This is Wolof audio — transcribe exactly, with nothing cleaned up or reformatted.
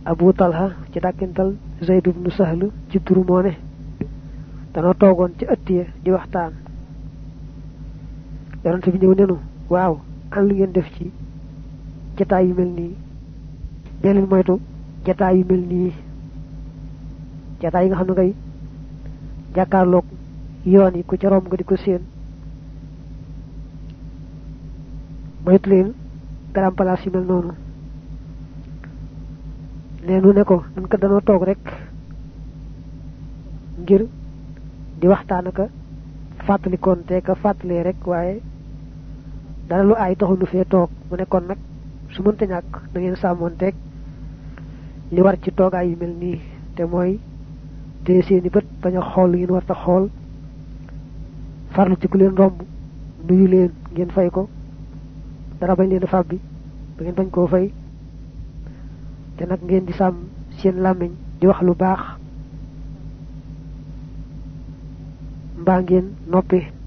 Abu Talha ci dakintal Zaid ibn Sahl ci turu moo ne danoo toogoon ci ëttiya di waxtaan yonent bi ñëw nenu waaw an lu ngeen def ci jataay yu mel nii deleen moytu jataay yu mel nii jataay yi nga xam ne ngay jàkkaarloog yoon yi ku ca romb nga di ko seen moytu leen garam place yu mel noonu leenu ne ko nun ko danoo toog rek ngir di waxtaan aka fàttalikoon te ka fàttalee rek waaye dara lu ay taxu nu fee toog mu ne kon nag su mënta ñàkk da ngeen sàmmoon teeg li war ci toogaay yu mel nii te mooy te seeni bët bañ a xool ngeen war ta xool farlu ci ku leen romb nuyu leen ngeen fay ko dara bañ leen fàbbi ba ngeen bañ koo fay te nag ngeen di sàmm seen làmmiñ di wax lu baax mbaa ngeen noppi